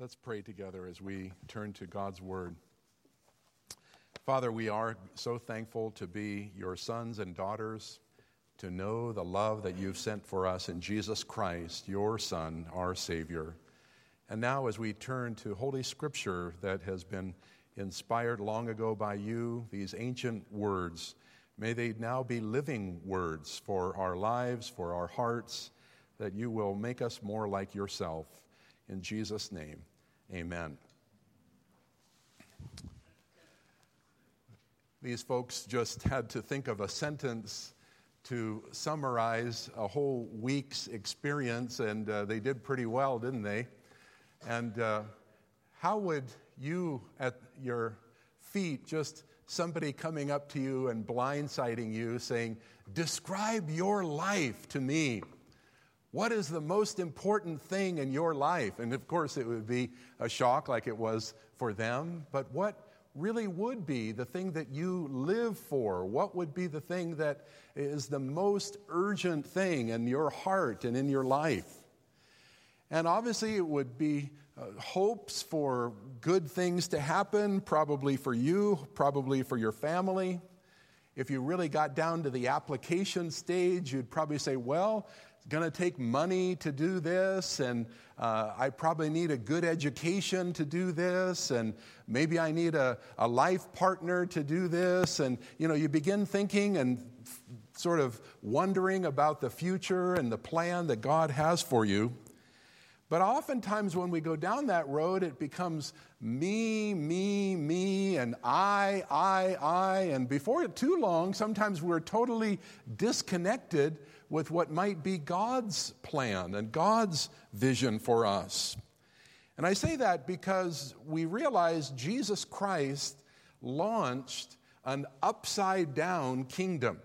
Let's pray together as we turn to God's Word. Father, we are so thankful to be your sons and daughters, to know the love that you've sent for us in Jesus Christ, your Son, our Savior. And now as we turn to Holy Scripture that has been inspired long ago by you, these ancient words, may they now be living words for our lives, for our hearts, that you will make us more like yourself. In Jesus' name, amen. These folks just had to think of a sentence to summarize a whole week's experience, and they did pretty well, didn't they? And how would you, at your feet, just somebody coming up to you and blindsiding you, saying, "Describe your life to me. What is the most important thing in your life?" And of course, it would be a shock like it was for them. But what really would be the thing that you live for? What would be the thing that is the most urgent thing in your heart and in your life? And obviously, it would be hopes for good things to happen, probably for you, probably for your family. If you really got down to the application stage, you'd probably say, well, it's going to take money to do this, and I probably need a good education to do this, and maybe I need a life partner to do this. And, you begin thinking and sort of wondering about the future and the plan that God has for you. But oftentimes when we go down that road, it becomes me, and I. And before too long, sometimes we're totally disconnected with what might be God's plan and God's vision for us. And I say that because we realize Jesus Christ launched an upside-down kingdom.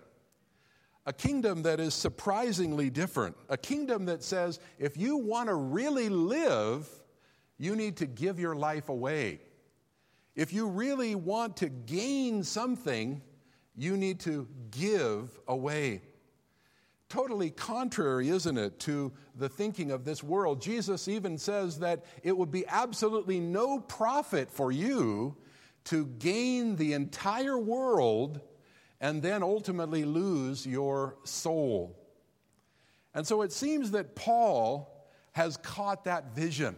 A kingdom that is surprisingly different. A kingdom that says, if you want to really live, you need to give your life away. If you really want to gain something, you need to give away. Totally contrary, isn't it, to the thinking of this world. Jesus even says that it would be absolutely no profit for you to gain the entire world and then ultimately lose your soul. And so it seems that Paul has caught that vision.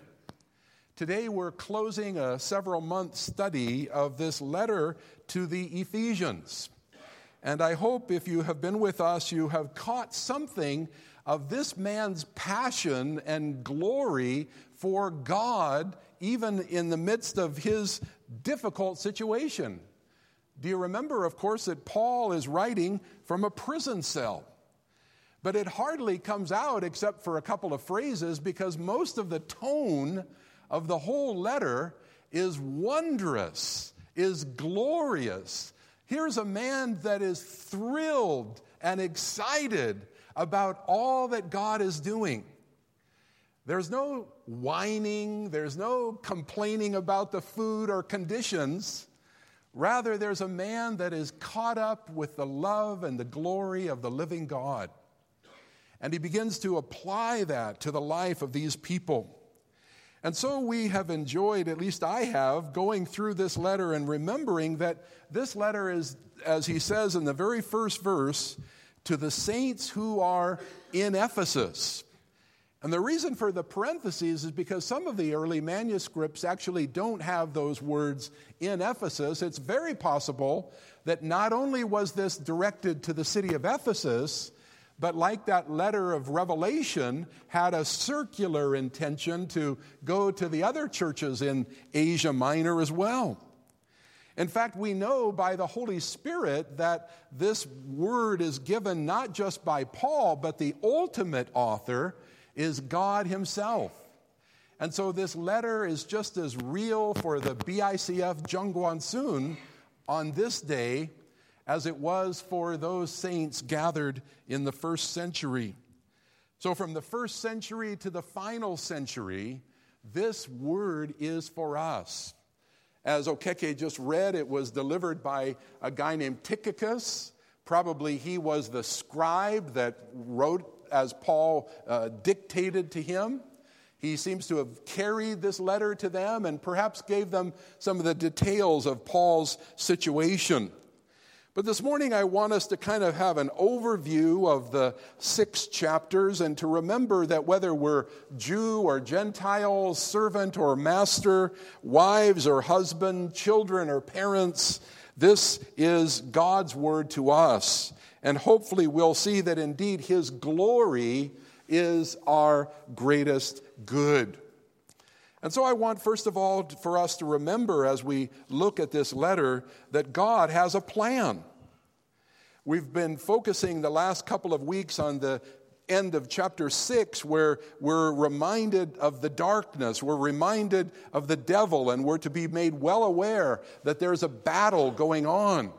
Today we're closing a several-month study of this letter to the Ephesians. And I hope if you have been with us, you have caught something of this man's passion and glory for God, even in the midst of his difficult situation. Do you remember, of course, that Paul is writing from a prison cell? But it hardly comes out except for a couple of phrases, because most of the tone of the whole letter is wondrous, is glorious. Here's a man that is thrilled and excited about all that God is doing. There's no whining, there's no complaining about the food or conditions. Rather, there's a man that is caught up with the love and the glory of the living God. And he begins to apply that to the life of these people. And so we have enjoyed, at least I have, going through this letter and remembering that this letter is, as he says in the very first verse, to the saints who are in Ephesus. And the reason for the parentheses is because some of the early manuscripts actually don't have those words in Ephesus. It's very possible that not only was this directed to the city of Ephesus, but like that letter of Revelation, had a circular intention to go to the other churches in Asia Minor as well. In fact, we know by the Holy Spirit that this word is given not just by Paul, but the ultimate author is God himself. And so this letter is just as real for the BICF Zhongguancun on this day as it was for those saints gathered in the first century. So from the first century to the final century, this word is for us. As Okeke just read, it was delivered by a guy named Tychicus. Probably he was the scribe that wrote as Paul dictated to him. He seems to have carried this letter to them and perhaps gave them some of the details of Paul's situation. But this morning I want us to kind of have an overview of the 6 chapters and to remember that whether we're Jew or Gentile, servant or master, wives or husband, children or parents, this is God's word to us. And hopefully we'll see that indeed His glory is our greatest good. And so I want, first of all, for us to remember as we look at this letter that God has a plan. We've been focusing the last couple of weeks on the end of chapter 6, where we're reminded of the darkness, we're reminded of the devil, and we're to be made well aware that there's a battle going on.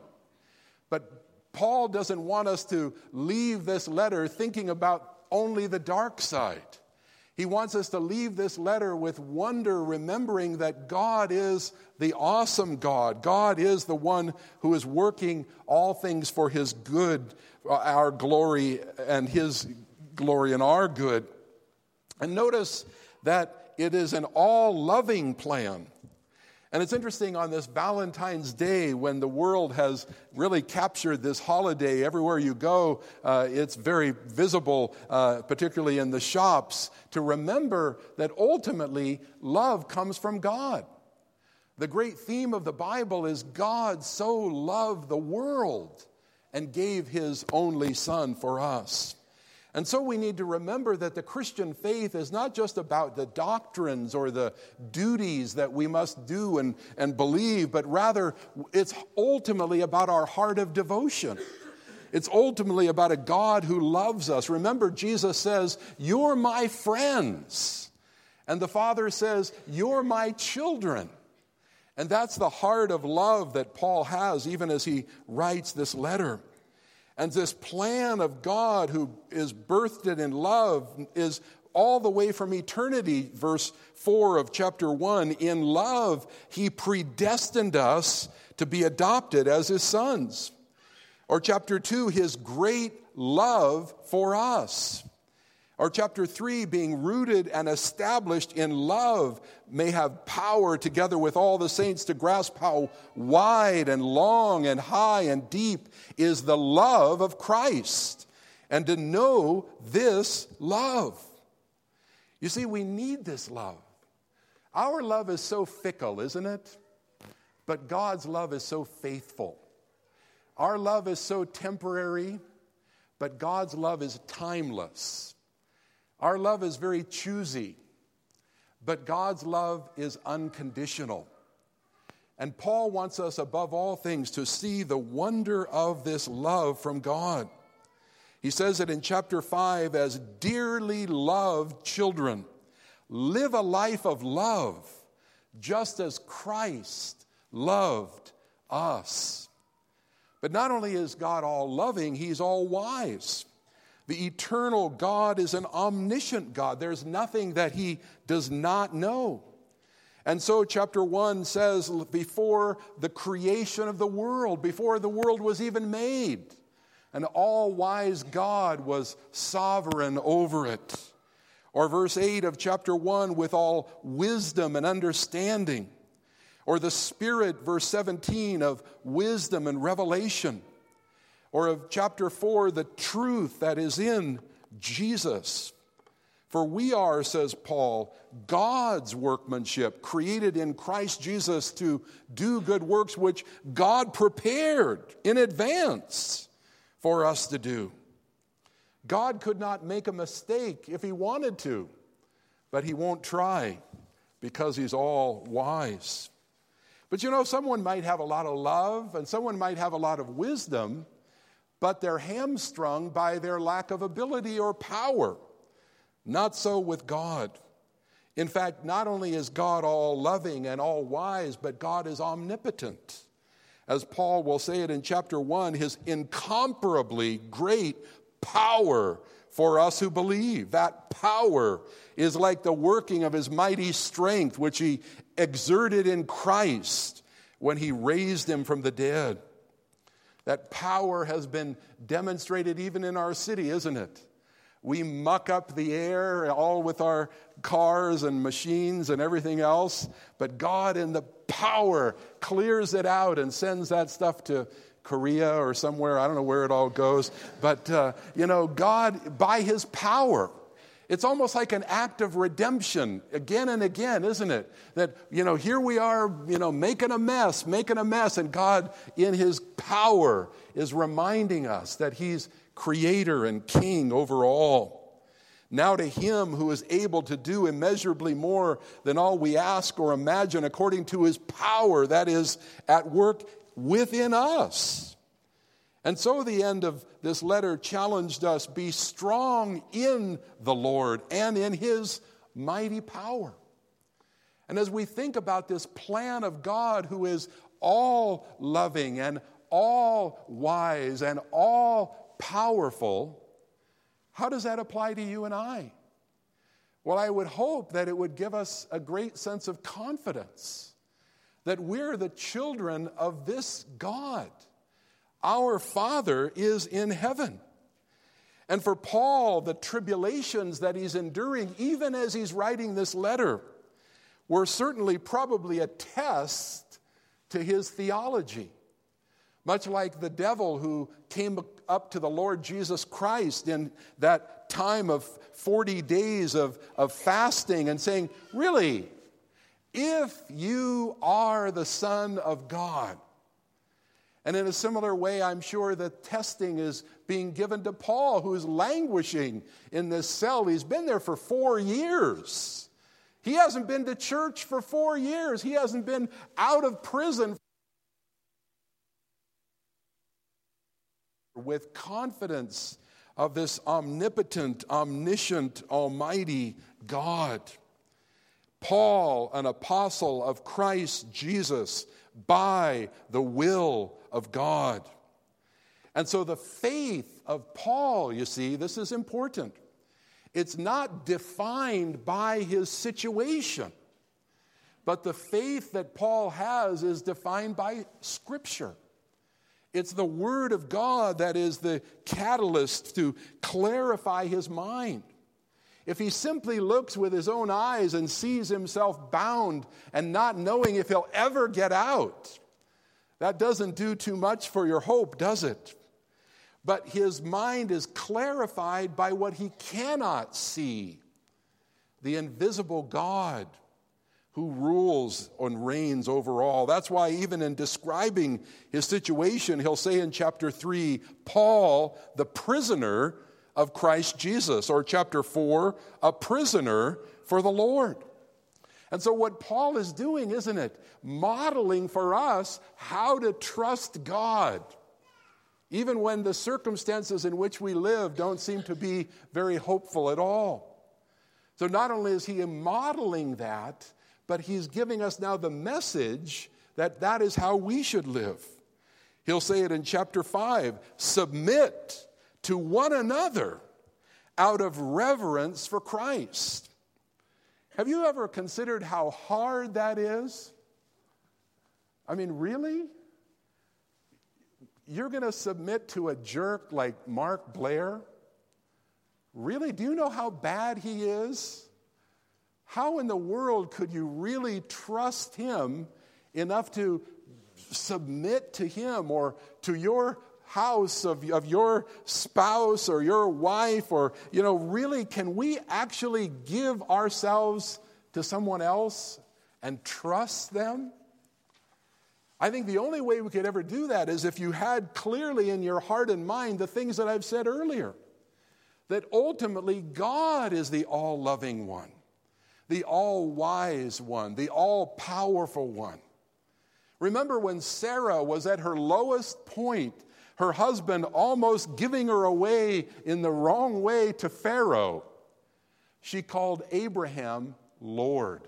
But Paul doesn't want us to leave this letter thinking about only the dark side. He wants us to leave this letter with wonder, remembering that God is the awesome God. God is the one who is working all things for His good, our glory, and His glory and our good. And notice that it is an all-loving plan. And it's interesting on this Valentine's Day when the world has really captured this holiday. Everywhere you go, it's very visible, particularly in the shops, to remember that ultimately love comes from God. The great theme of the Bible is God so loved the world and gave His only Son for us. And so we need to remember that the Christian faith is not just about the doctrines or the duties that we must do and believe, but rather it's ultimately about our heart of devotion. It's ultimately about a God who loves us. Remember, Jesus says, "You're my friends." And the Father says, "You're my children." And that's the heart of love that Paul has, even as he writes this letter. And this plan of God who is birthed in love is all the way from eternity. Verse 4 of chapter 1, in love, He predestined us to be adopted as His sons. Or chapter 2, His great love for us. Or chapter 3, being rooted and established in love, may have power together with all the saints to grasp how wide and long and high and deep is the love of Christ, and to know this love. You see, we need this love. Our love is so fickle, isn't it? But God's love is so faithful. Our love is so temporary, but God's love is timeless. Our love is very choosy, but God's love is unconditional. And Paul wants us above all things to see the wonder of this love from God. He says it in chapter 5 as dearly loved children, live a life of love just as Christ loved us. But not only is God all loving, He's all wise. The eternal God is an omniscient God. There's nothing that He does not know. And so chapter 1 says, before the creation of the world, before the world was even made, an all-wise God was sovereign over it. Or verse 8 of chapter 1, with all wisdom and understanding. Or the Spirit, verse 17, of wisdom and revelation. Or of chapter 4, the truth that is in Jesus. For we are, says Paul, God's workmanship, created in Christ Jesus to do good works which God prepared in advance for us to do. God could not make a mistake if He wanted to, but He won't try because He's all wise. But you know, someone might have a lot of love and someone might have a lot of wisdom, but they're hamstrung by their lack of ability or power. Not so with God. In fact, not only is God all loving and all wise, but God is omnipotent. As Paul will say it in chapter 1, His incomparably great power for us who believe. That power is like the working of His mighty strength, which He exerted in Christ when He raised Him from the dead. That power has been demonstrated even in our city, isn't it? We muck up the air all with our cars and machines and everything else. But God in the power clears it out and sends that stuff to Korea or somewhere. I don't know where it all goes. But, God, by his power, it's almost like an act of redemption again and again, isn't it? That, here we are, making a mess. And God, in his power, is reminding us that he's creator and king over all. Now to him who is able to do immeasurably more than all we ask or imagine, according to his power that is at work within us. And so the end of this letter challenged us, be strong in the Lord and in his mighty power. And as we think about this plan of God, who is all loving and all wise and all powerful, how does that apply to you and I? Well, I would hope that it would give us a great sense of confidence that we're the children of this God. Our Father is in heaven. And for Paul, the tribulations that he's enduring, even as he's writing this letter, were certainly probably a test to his theology. Much like the devil who came up to the Lord Jesus Christ in that time of 40 days of fasting and saying, really, if you are the Son of God. And in a similar way, I'm sure that testing is being given to Paul, who is languishing in this cell. He's been there for 4 years. He hasn't been to church for 4 years. He hasn't been out of prison. With confidence of this omnipotent, omniscient, almighty God. Paul, an apostle of Christ Jesus, by the will of God. And so the faith of Paul, you see, this is important. It's not defined by his situation, but the faith that Paul has is defined by Scripture. It's the Word of God that is the catalyst to clarify his mind. If he simply looks with his own eyes and sees himself bound and not knowing if he'll ever get out, that doesn't do too much for your hope, does it? But his mind is clarified by what he cannot see, the invisible God who rules and reigns over all. That's why even in describing his situation, he'll say in chapter 3, Paul, the prisoner of Christ Jesus, or chapter 4, a prisoner for the Lord. And so what Paul is doing, isn't it? Modeling for us how to trust God, even when the circumstances in which we live don't seem to be very hopeful at all. So not only is he modeling that, but he's giving us now the message that that is how we should live. He'll say it in chapter 5, submit to one another out of reverence for Christ. Have you ever considered how hard that is? I mean, really? You're going to submit to a jerk like Mark Blair? Really? Do you know how bad he is? How in the world could you really trust him enough to submit to him or to your house of your spouse or your wife? Or, really, can we actually give ourselves to someone else and trust them? I think the only way we could ever do that is if you had clearly in your heart and mind the things that I've said earlier. That ultimately God is the all-loving one, the all-wise one, the all-powerful one. Remember when Sarah was at her lowest point, her husband almost giving her away in the wrong way to Pharaoh. She called Abraham Lord.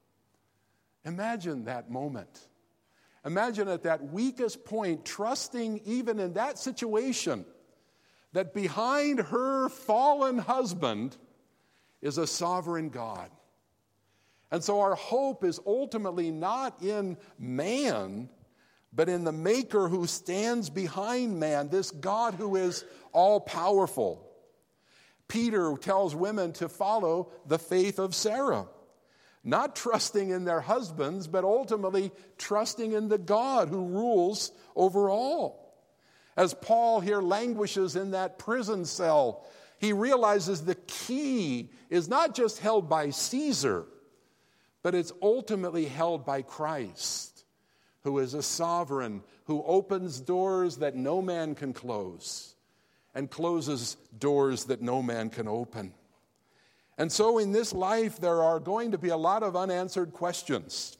Imagine that moment. Imagine at that weakest point, trusting even in that situation, that behind her fallen husband is a sovereign God. And so our hope is ultimately not in man, but in the Maker who stands behind man, this God who is all-powerful. Peter tells women to follow the faith of Sarah, not trusting in their husbands, but ultimately trusting in the God who rules over all. As Paul here languishes in that prison cell, he realizes the key is not just held by Caesar, but it's ultimately held by Christ, who is a sovereign, who opens doors that no man can close and closes doors that no man can open. And so in this life, there are going to be a lot of unanswered questions.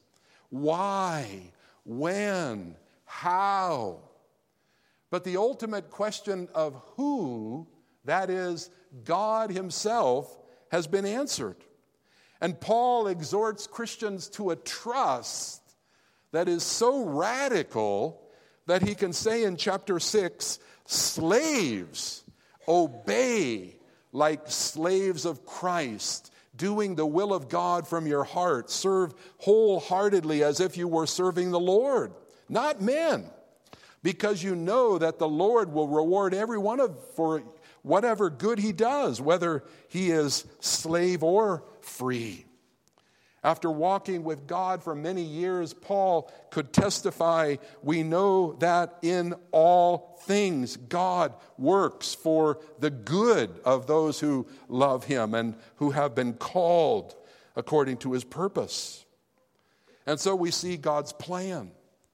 Why? When? How? But the ultimate question of who, that is, God himself, has been answered. And Paul exhorts Christians to a trust that is so radical that he can say in chapter 6, slaves, obey like slaves of Christ, doing the will of God from your heart. Serve wholeheartedly as if you were serving the Lord, not men, because you know that the Lord will reward every one for whatever good he does, whether he is slave or free. After walking with God for many years, Paul could testify, we know that in all things God works for the good of those who love him and who have been called according to his purpose. And so we see God's plan.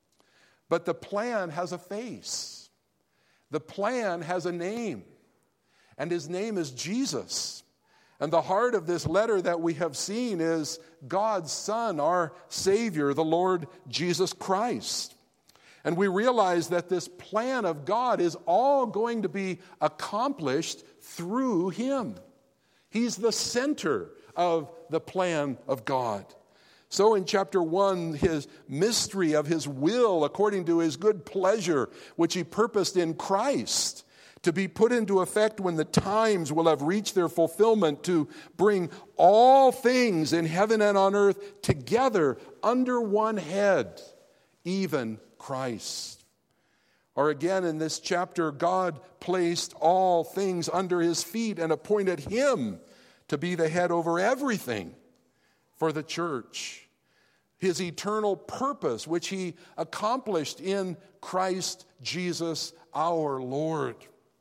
But the plan has a face. The plan has a name. And his name is Jesus. And the heart of this letter that we have seen is God's Son, our Savior, the Lord Jesus Christ. And we realize that this plan of God is all going to be accomplished through him. He's the center of the plan of God. So in chapter 1, his mystery of his will according to his good pleasure, which he purposed in Christ, to be put into effect when the times will have reached their fulfillment, to bring all things in heaven and on earth together under one head, even Christ. Or again in this chapter, God placed all things under his feet and appointed him to be the head over everything for the church. His eternal purpose, which he accomplished in Christ Jesus our Lord.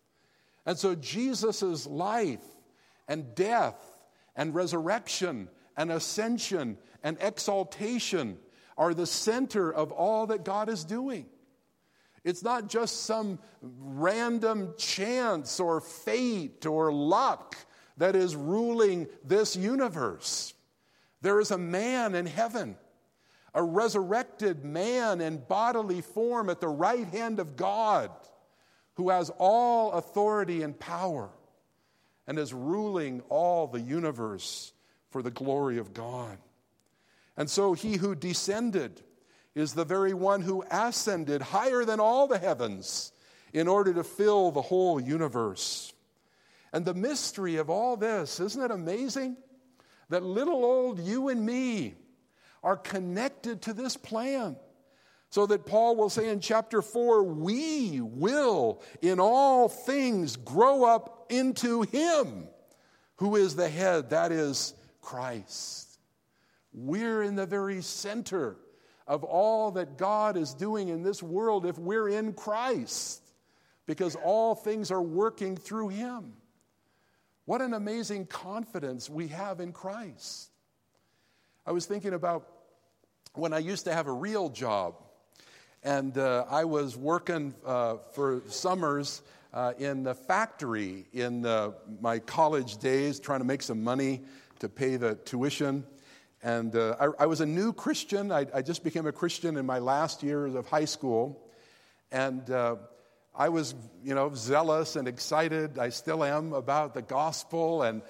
And so Jesus' life and death and resurrection and ascension and exaltation are the center of all that God is doing. It's not just some random chance or fate or luck that is ruling this universe. There is a man in heaven, a resurrected man in bodily form at the right hand of God, who has all authority and power and is ruling all the universe for the glory of God. And so he who descended is the very one who ascended higher than all the heavens in order to fill the whole universe. And the mystery of all this, isn't it amazing? That little old you and me are connected to this plan. So that Paul will say in chapter 4, we will in all things grow up into him who is the head, that is Christ. We're in the very center of all that God is doing in this world if we're in Christ, because all things are working through him. What an amazing confidence we have in Christ. I was thinking about when I used to have a real job. And I was working for summers in the factory in my college days, trying to make some money to pay the tuition. And I was a new Christian. I just became a Christian in my last years of high school. And I was, zealous and excited. I still am about the gospel. And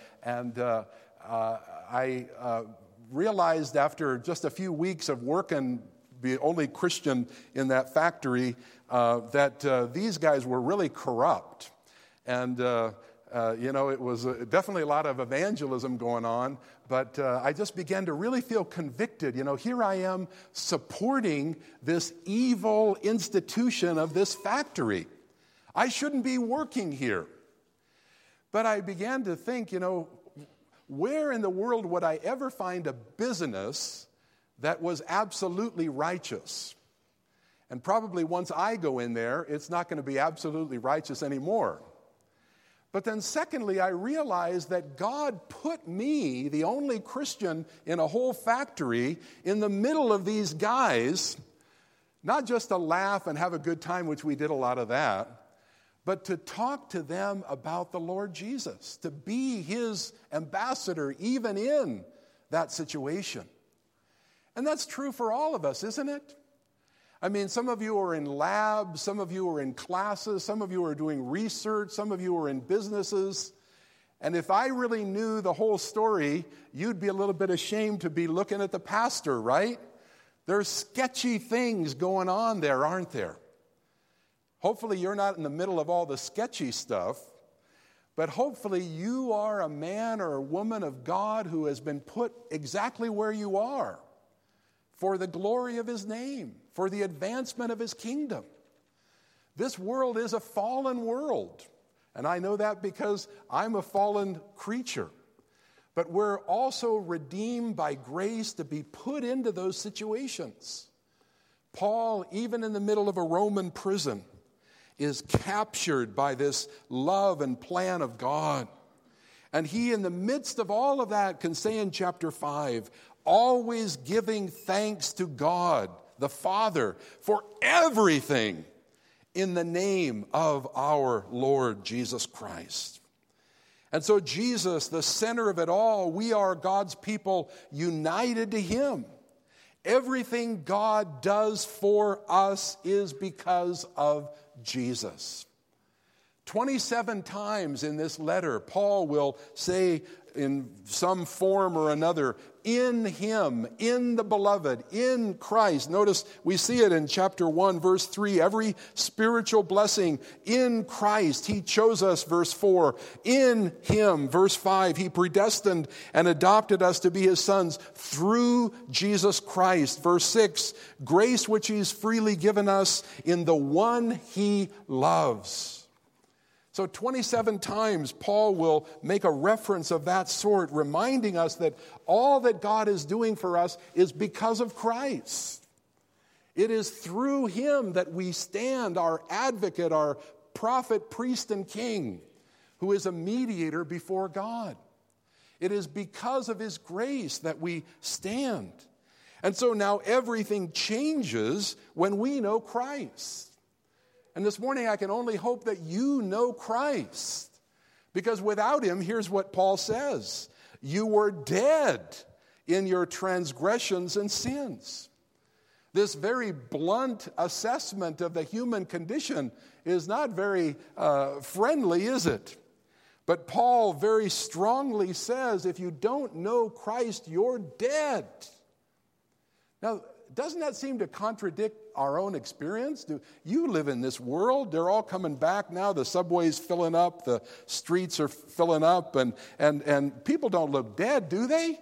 I realized after just a few weeks of working, the only Christian in that factory, that these guys were really corrupt. And, it was definitely a lot of evangelism going on, but I just began to really feel convicted. Here I am supporting this evil institution of this factory. I shouldn't be working here. But I began to think, where in the world would I ever find a business that was absolutely righteous? And probably once I go in there, it's not going to be absolutely righteous anymore. But then secondly, I realized that God put me, the only Christian in a whole factory, in the middle of these guys, not just to laugh and have a good time, which we did a lot of that, but to talk to them about the Lord Jesus, to be his ambassador even in that situation. And that's true for all of us, isn't it? I mean, some of you are in labs, some of you are in classes, some of you are doing research, some of you are in businesses. And if I really knew the whole story, you'd be a little bit ashamed to be looking at the pastor, right? There's sketchy things going on there, aren't there? Hopefully you're not in the middle of all the sketchy stuff, but hopefully you are a man or a woman of God who has been put exactly where you are for the glory of his name, for the advancement of his kingdom. This world is a fallen world, and I know that because I'm a fallen creature. But we're also redeemed by grace to be put into those situations. Paul, even in the middle of a Roman prison, is captured by this love and plan of God. And he, in the midst of all of that, can say in chapter 5, always giving thanks to God, the Father, for everything in the name of our Lord Jesus Christ. And so Jesus, the center of it all, we are God's people united to him. Everything God does for us is because of Jesus. 27 times in this letter, Paul will say in some form or another, in him, in the beloved, in Christ. Notice we see it in chapter 1, verse 3. Every spiritual blessing in Christ. He chose us, verse 4. In him, verse 5. He predestined and adopted us to be his sons through Jesus Christ. Verse 6. Grace which he's freely given us in the one he loves. So 27 times Paul will make a reference of that sort, reminding us that all that God is doing for us is because of Christ. It is through him that we stand, our advocate, our prophet, priest, and king, who is a mediator before God. It is because of his grace that we stand. And so now everything changes when we know Christ. And this morning, I can only hope that you know Christ. Because without him, here's what Paul says. You were dead in your transgressions and sins. This very blunt assessment of the human condition is not very friendly, is it? But Paul very strongly says, if you don't know Christ, you're dead. Now, doesn't that seem to contradict our own experience? You live in this world. They're all coming back now. The subway's filling up. The streets are filling up. And people don't look dead, do they?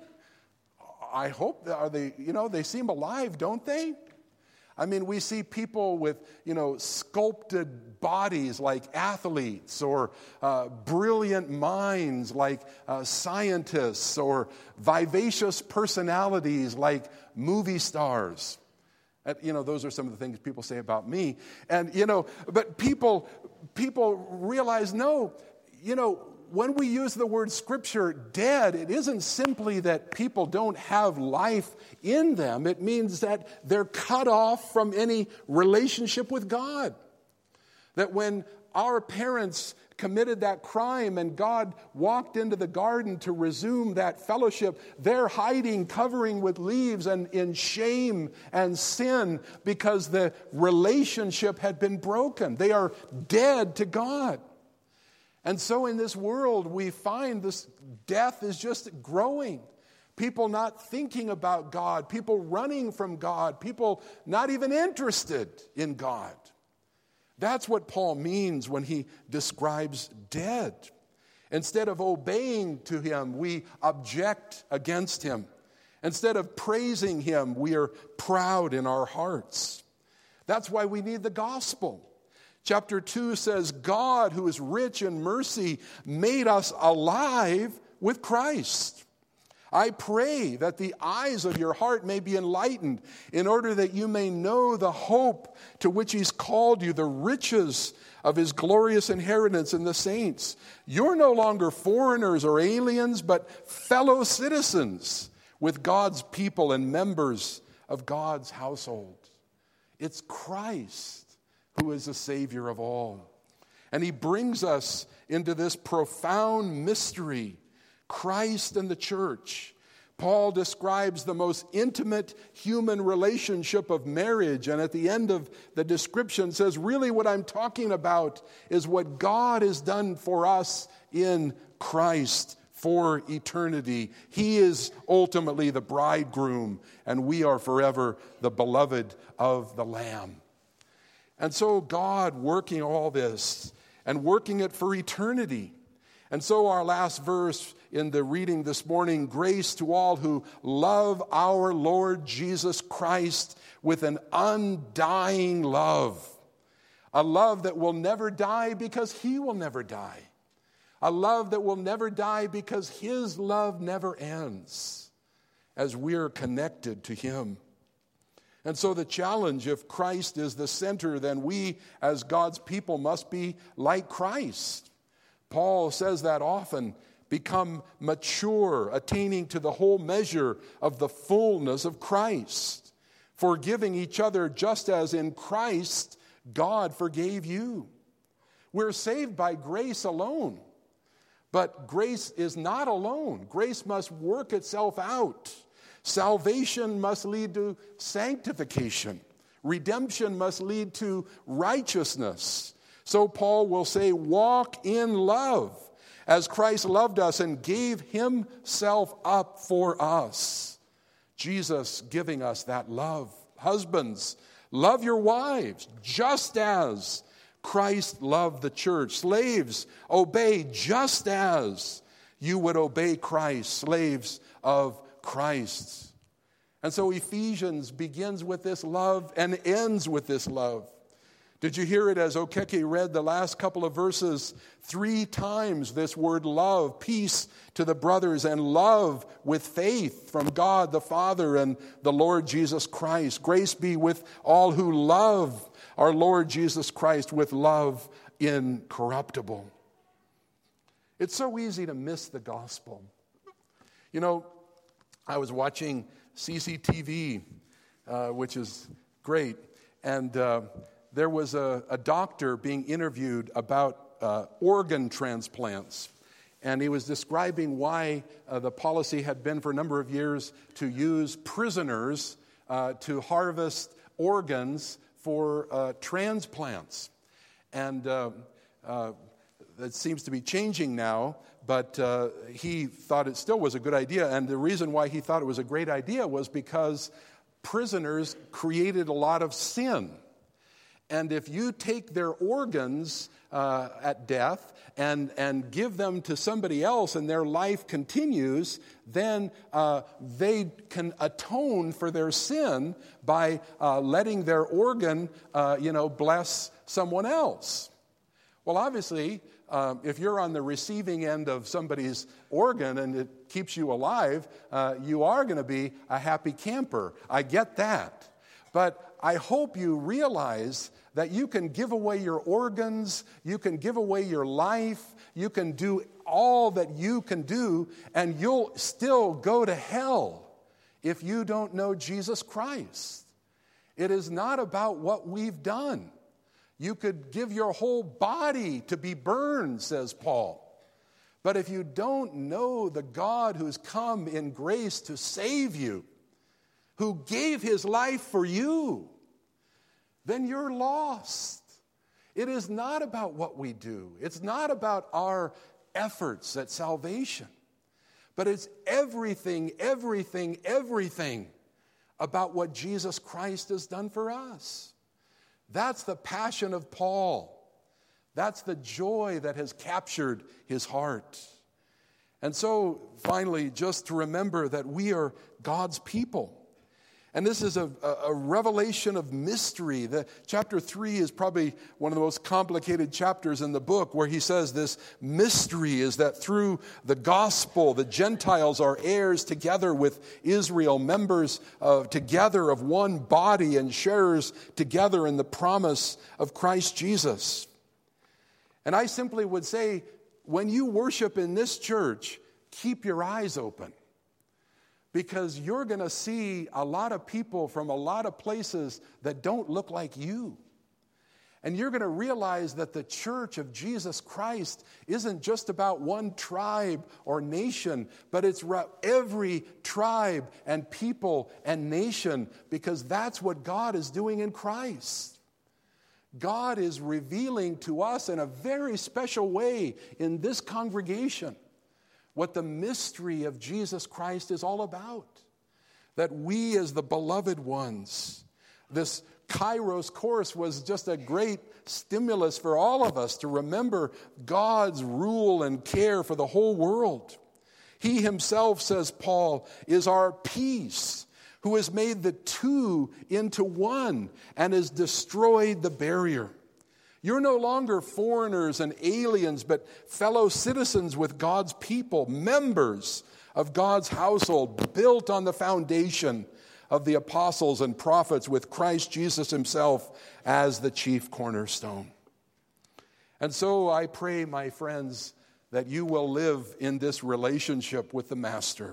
I hope they seem alive, don't they? I mean, we see people with, sculpted bodies like athletes or brilliant minds like scientists or vivacious personalities like movie stars. Those are some of the things people say about me. And, but people realize, no, when we use the word Scripture, dead, it isn't simply that people don't have life in them. It means that they're cut off from any relationship with God. That when our parents committed that crime and God walked into the garden to resume that fellowship, they're hiding, covering with leaves and in shame and sin because the relationship had been broken. They are dead to God. And so in this world, we find this death is just growing. People not thinking about God, people running from God, people not even interested in God. That's what Paul means when he describes dead. Instead of obeying to him, we object against him. Instead of praising him, we are proud in our hearts. That's why we need the gospel. Chapter 2 says, God, who is rich in mercy, made us alive with Christ. I pray that the eyes of your heart may be enlightened, in order that you may know the hope to which he's called you, the riches of his glorious inheritance in the saints. You're no longer foreigners or aliens, but fellow citizens with God's people and members of God's household. It's Christ who is the Savior of all. And he brings us into this profound mystery, Christ and the church. Paul describes the most intimate human relationship of marriage, and at the end of the description says, really what I'm talking about is what God has done for us in Christ for eternity. He is ultimately the bridegroom, and we are forever the beloved of the Lamb. And so God working all this and working it for eternity. And so our last verse in the reading this morning, grace to all who love our Lord Jesus Christ with an undying love. A love that will never die because he will never die. A love that will never die because his love never ends as we're connected to him. And so the challenge, if Christ is the center, then we as God's people must be like Christ. Paul says that often, become mature, attaining to the whole measure of the fullness of Christ, forgiving each other just as in Christ God forgave you. We're saved by grace alone, but grace is not alone. Grace must work itself out. Salvation must lead to sanctification. Redemption must lead to righteousness. So Paul will say, walk in love as Christ loved us and gave himself up for us. Jesus giving us that love. Husbands, love your wives just as Christ loved the church. Slaves, obey just as you would obey Christ, slaves of Christ. And so Ephesians begins with this love and ends with this love. Did you hear it as Okeke read the last couple of verses? 3 times this word love, peace to the brothers, and love with faith from God the Father and the Lord Jesus Christ. Grace be with all who love our Lord Jesus Christ with love incorruptible. It's so easy to miss the gospel. You know, I was watching CCTV, which is great, and there was a doctor being interviewed about organ transplants. And he was describing why the policy had been for a number of years to use prisoners to harvest organs for transplants. And that seems to be changing now, but he thought it still was a good idea. And the reason why he thought it was a great idea was because prisoners created a lot of sin. And if you take their organs at death and give them to somebody else and their life continues, then they can atone for their sin by letting their organ, bless someone else. Well, obviously, if you're on the receiving end of somebody's organ and it keeps you alive, you are going to be a happy camper. I get that. But I hope you realize that you can give away your organs, you can give away your life, you can do all that you can do, and you'll still go to hell if you don't know Jesus Christ. It is not about what we've done. You could give your whole body to be burned, says Paul. But if you don't know the God who's come in grace to save you, who gave his life for you, then you're lost. It is not about what we do. It's not about our efforts at salvation. But it's everything about what Jesus Christ has done for us. That's the passion of Paul. That's the joy that has captured his heart. And so, finally, just to remember that we are God's people. And this is a revelation of mystery. Chapter 3 is probably one of the most complicated chapters in the book, where he says this mystery is that through the gospel, the Gentiles are heirs together with Israel, members together of one body, and sharers together in the promise of Christ Jesus. And I simply would say, when you worship in this church, keep your eyes open. Because you're going to see a lot of people from a lot of places that don't look like you. And you're going to realize that the church of Jesus Christ isn't just about one tribe or nation, but it's every tribe and people and nation, because that's what God is doing in Christ. God is revealing to us in a very special way in this congregation what the mystery of Jesus Christ is all about. That we as the beloved ones, this Kairos course was just a great stimulus for all of us to remember God's rule and care for the whole world. He himself, says Paul, is our peace, who has made the two into one and has destroyed the barrier. You're no longer foreigners and aliens, but fellow citizens with God's people, members of God's household, built on the foundation of the apostles and prophets, with Christ Jesus himself as the chief cornerstone. And so I pray, my friends, that you will live in this relationship with the Master.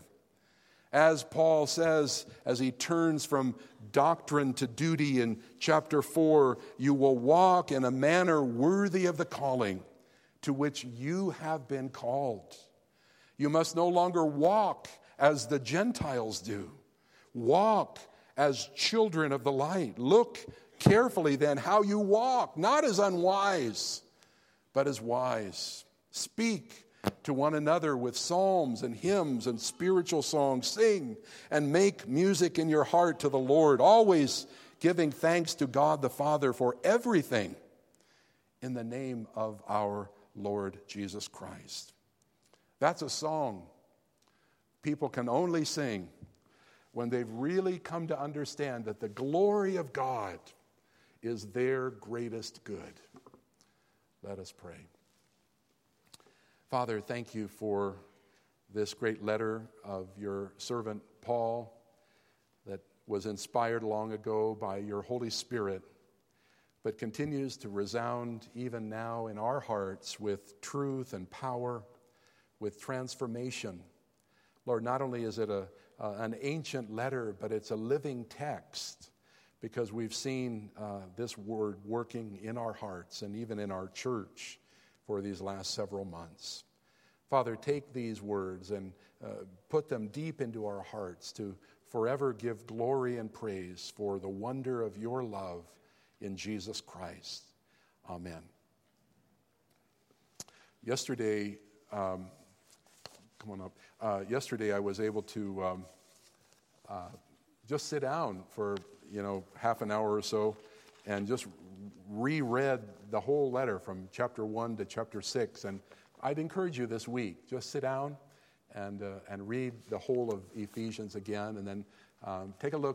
As Paul says, as he turns from doctrine to duty in chapter 4, you will walk in a manner worthy of the calling to which you have been called. You must no longer walk as the Gentiles do. Walk as children of the light. Look carefully then how you walk, not as unwise, but as wise. Speak to one another with psalms and hymns and spiritual songs. Sing and make music in your heart to the Lord, always giving thanks to God the Father for everything in the name of our Lord Jesus Christ. That's a song people can only sing when they've really come to understand that the glory of God is their greatest good. Let us pray. Father, thank you for this great letter of your servant Paul that was inspired long ago by your Holy Spirit, but continues to resound even now in our hearts with truth and power, with transformation. Lord, not only is it an ancient letter, but it's a living text, because we've seen this word working in our hearts and even in our church for these last several months. Father, take these words and put them deep into our hearts to forever give glory and praise for the wonder of your love in Jesus Christ. Amen. Yesterday, come on up. Yesterday I was able to just sit down for half an hour or so and just reread the whole letter from chapter 1 to chapter 6. And I'd encourage you this week, just sit down and read the whole of Ephesians again, and then take a look